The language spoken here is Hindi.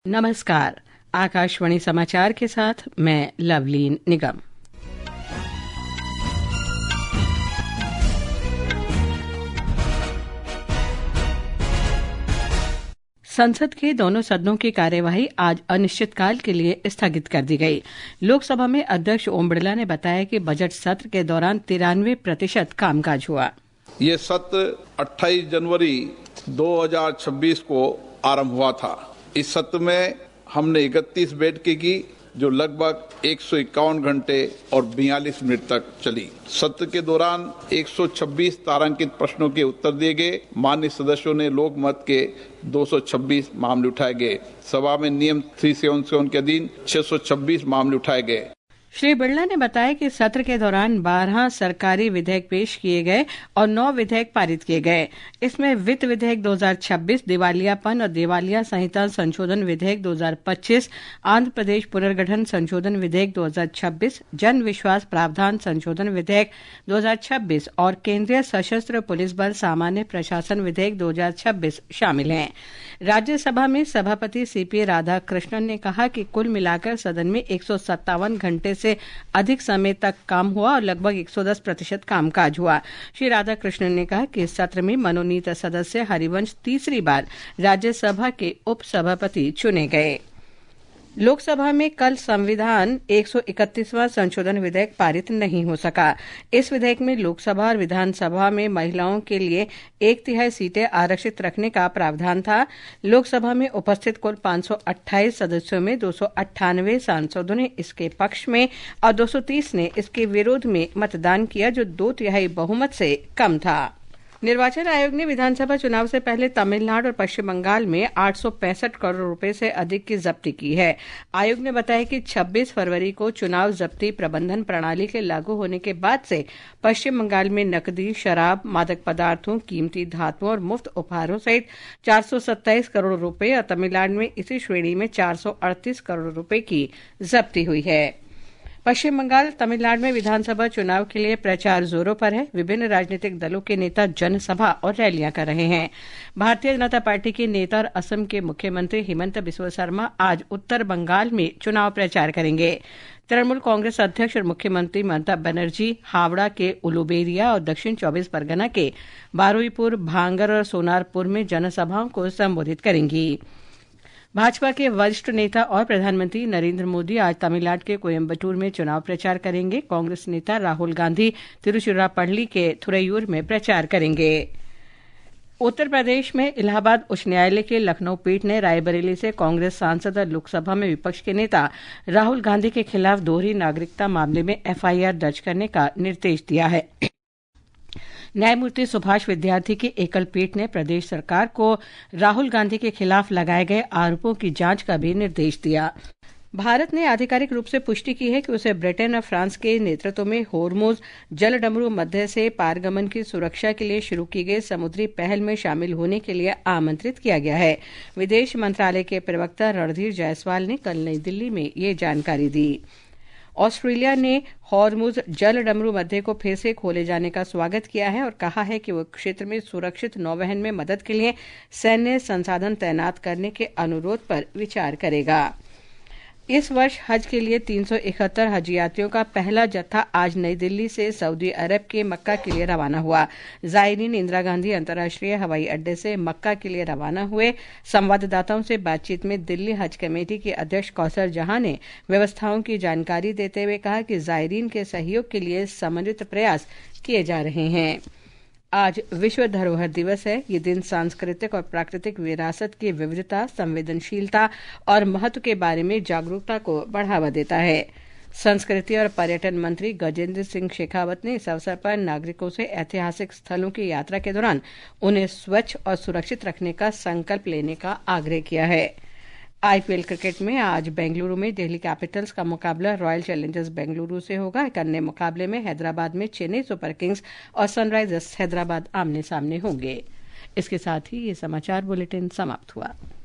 नमस्कार। आकाशवाणी समाचार के साथ मैं लवलीन निगम। संसद के दोनों सदनों की कार्यवाही आज अनिश्चितकाल के लिए स्थगित कर दी गई। लोकसभा में अध्यक्ष ओम बिरला ने बताया कि बजट सत्र के दौरान 93% कामकाज हुआ। ये सत्र 28 जनवरी 2026 को आरंभ हुआ था। इस सत्र में हमने 31 बैठकें की जो लगभग 151 घंटे और 42 मिनट तक चली। सत्र के दौरान 126 तारांकित प्रश्नों के उत्तर दिए गए। माननीय सदस्यों ने लोकमत के 226 मामले उठाए गए। सभा में नियम 377 के अधीन 626 मामले उठाए गए। श्री बिरला ने बताया कि सत्र के दौरान 12 सरकारी विधेयक पेश किए गए और 9 विधेयक पारित किए गए। इसमें वित्त विधेयक 2026, दिवालियापन और दिवालिया संहिता संशोधन विधेयक 2025, आंध्र प्रदेश पुनर्गठन संशोधन विधेयक 2026, जन विश्वास प्रावधान संशोधन विधेयक 2026 और केंद्रीय सशस्त्र पुलिस बल सामान्य प्रशासन विधेयक 2026 शामिल हैं। राज्यसभा में सभापति सीपी राधाकृष्णन ने कहा कि कुल मिलाकर सदन में 157 घंटे से अधिक समय तक काम हुआ और लगभग 110% कामकाज हुआ। श्री राधाकृष्णन ने कहा कि इस सत्र में मनोनीत सदस्य हरिवंश तीसरी बार राज्यसभा के उपसभापति चुने गए। लोकसभा में कल संविधान 131वां संशोधन विधेयक पारित नहीं हो सका। इस विधेयक में लोकसभा और विधानसभा में महिलाओं के लिए 1/3 सीटें आरक्षित रखने का प्रावधान था। लोकसभा में उपस्थित कुल 528 सदस्यों में 298 सांसदों ने इसके पक्ष में और 230 ने इसके विरोध में मतदान किया, जो 2/3 बहुमत से कम था। निर्वाचन आयोग ने विधानसभा चुनाव से पहले तमिलनाडु और पश्चिम बंगाल में 865 करोड़ रुपए से अधिक की जब्ती की है। आयोग ने बताया कि 26 फरवरी को चुनाव जब्ती प्रबंधन प्रणाली के लागू होने के बाद से पश्चिम बंगाल में नकदी, शराब, मादक पदार्थों, कीमती धातुओं और मुफ्त उपहारों सहित 427 करोड़ रुपए और तमिलनाडु में इसी श्रेणी में 438 करोड़ रुपए की जब्ती हुई है। पश्चिम बंगाल, तमिलनाडु में विधानसभा चुनाव के लिए प्रचार जोरों पर है। विभिन्न राजनीतिक दलों के नेता जनसभा और रैलियां कर रहे हैं। भारतीय जनता पार्टी के नेता और असम के मुख्यमंत्री हिमंत बिस्वा शर्मा आज उत्तर बंगाल में चुनाव प्रचार करेंगे। तृणमूल कांग्रेस अध्यक्ष और मुख्यमंत्री ममता बनर्जी हावड़ा के उलुबेरिया और दक्षिण 24 परगना के बारुईपुर, भांगर और सोनारपुर में जनसभाओं को संबोधित करेंगी। भाजपा के वरिष्ठ नेता और प्रधानमंत्री नरेंद्र मोदी आज तमिलनाडु के कोयम्बटूर में चुनाव प्रचार करेंगे। कांग्रेस नेता राहुल गांधी तिरुचिरापल्ली के थुरैयूर में प्रचार करेंगे। उत्तर प्रदेश में इलाहाबाद उच्च न्यायालय के लखनऊ पीठ ने रायबरेली से कांग्रेस सांसद और लोकसभा में विपक्ष के नेता राहुल गांधी के खिलाफ दोहरी नागरिकता मामले में एफआईआर दर्ज करने का निर्देश दिया है। न्यायमूर्ति सुभाष विद्यार्थी की एकल पीठ ने प्रदेश सरकार को राहुल गांधी के खिलाफ लगाए गए आरोपों की जांच का भी निर्देश दिया। भारत ने आधिकारिक रूप से पुष्टि की है कि उसे ब्रिटेन और फ्रांस के नेतृत्व में होर्मुज जलडमरू मध्य से पारगमन की सुरक्षा के लिए शुरू की गई समुद्री पहल में शामिल होने के लिए आमंत्रित किया गया है। विदेश मंत्रालय के प्रवक्ता रणधीर जायसवाल ने कल नई दिल्ली में ये जानकारी दी। ऑस्ट्रेलिया ने हॉर्मुज जलडमरू मध्य को फिर से खोले जाने का स्वागत किया है और कहा है कि वह क्षेत्र में सुरक्षित नौवहन में मदद के लिए सैन्य संसाधन तैनात करने के अनुरोध पर विचार करेगा। इस वर्ष हज के लिए 371 हज यात्रियों का पहला जत्था आज नई दिल्ली से सऊदी अरब के मक्का के लिए रवाना हुआ। जायरीन इंदिरा गांधी अंतर्राष्ट्रीय हवाई अड्डे से मक्का के लिए रवाना हुए। संवाददाताओं से बातचीत में दिल्ली हज कमेटी के अध्यक्ष कौसर जहां ने व्यवस्थाओं की जानकारी देते हुए कहा कि जायरीन के सहयोग के लिए समन्वित प्रयास किए जा रहे हैं। आज विश्व धरोहर दिवस है। ये दिन सांस्कृतिक और प्राकृतिक विरासत की विविधता, संवेदनशीलता और महत्व के बारे में जागरूकता को बढ़ावा देता है। संस्कृति और पर्यटन मंत्री गजेंद्र सिंह शेखावत ने इस अवसर पर नागरिकों से ऐतिहासिक स्थलों की यात्रा के दौरान उन्हें स्वच्छ और सुरक्षित रखने का संकल्प लेने का आग्रह किया है। आईपीएल क्रिकेट में आज बेंगलुरु में दिल्ली कैपिटल्स का मुकाबला रॉयल चैलेंजर्स बेंगलुरु से होगा। एक अन्य मुकाबले में हैदराबाद में चेन्नई सुपर किंग्स और सनराइजर्स हैदराबाद आमने सामने होंगे। इसके साथ ही ये समाचार बुलेटिन समाप्त हुआ।